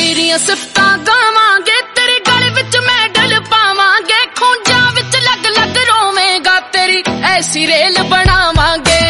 तेरियां सिफतां गावांगे, तेरे गल विच मैडल पावांगे, खूंजां विच लग लग रोवेगा, तेरी ऐसी रेल बनावांगे।